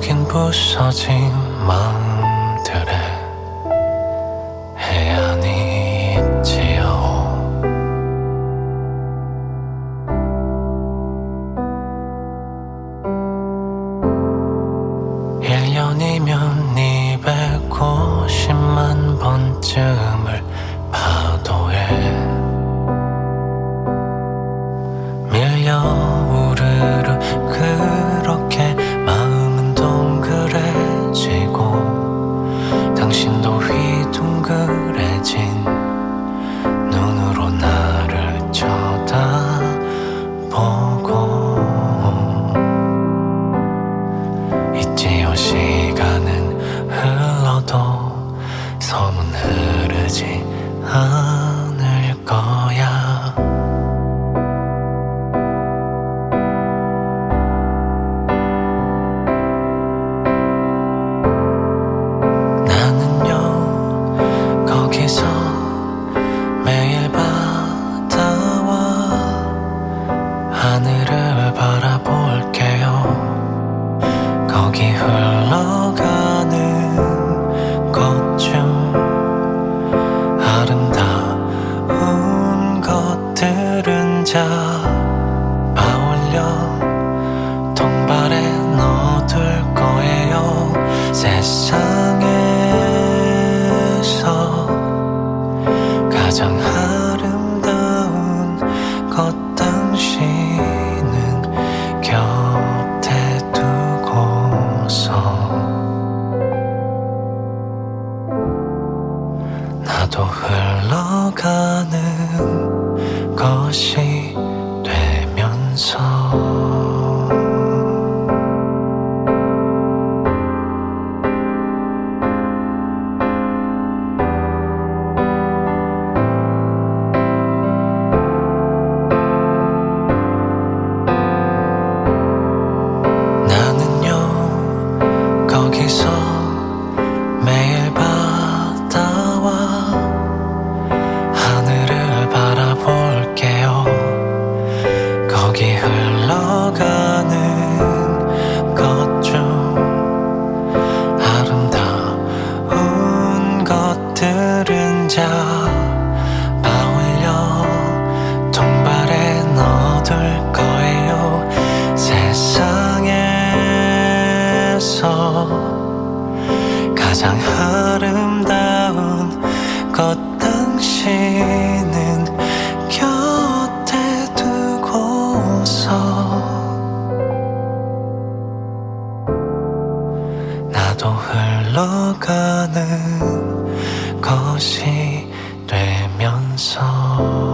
여긴 부서진 마음들의 해안이 있지요. 1년이면 250만 번쯤을 파도에 밀려 우르르 그렇게 마음은 동그래지고 당신도 휘둥그레진 눈으로 나를 쳐다보고 있지요. 시간은 흘러도 섬은 흐르지 않을 거야. 나는요 거기서 매일 바다와 하늘을 바라볼게요. 거기 흘러가는 것 중 아름다운 것들은 잡아올려 통발에 넣어둘 거예요. 세상에서 가장 아름다운 것 당신은 곁에 두고서 나도 흘러가는 것이 되면서 나는요 거기서 매일 바다와 하늘을 바라볼게요. 거기 흘러가는 것 중 아름다운 것들은 잡아올려 통발에 넣어둘 거예요. 세상에서 가장 아름다운 것 당신은 곁에 두고서 나도 흘러가는 것이 되면서